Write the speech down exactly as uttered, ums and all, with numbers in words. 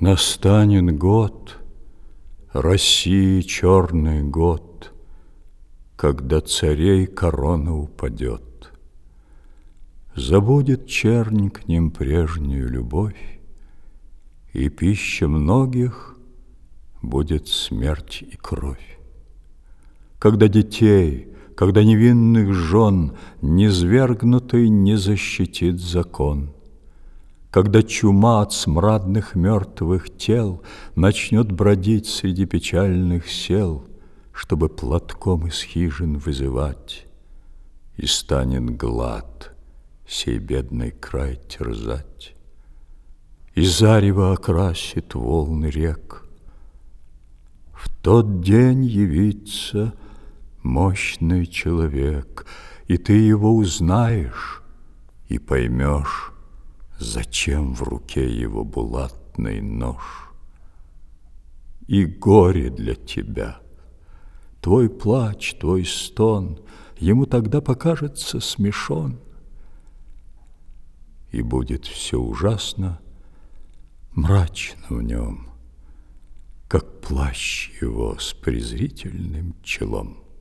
Настанет год, России черный год, когда царей корона упадет. Забудет чернь к ним прежнюю любовь, и пища многих будет смерть и кровь. Когда детей, когда невинных жен низвергнутый не защитит закон, когда чума от смрадных мертвых тел начнет бродить среди печальных сел, чтобы платком из хижин вызывать, и станет глад сей бедный край терзать, и зарево окрасит волны рек. В тот день явится мощный человек, и ты его узнаешь и поймешь, зачем в руке его булатный нож. И горе для тебя, твой плач, твой стон ему тогда покажется смешон, и будет все ужасно мрачно в нем, как плащ его с презрительным челом.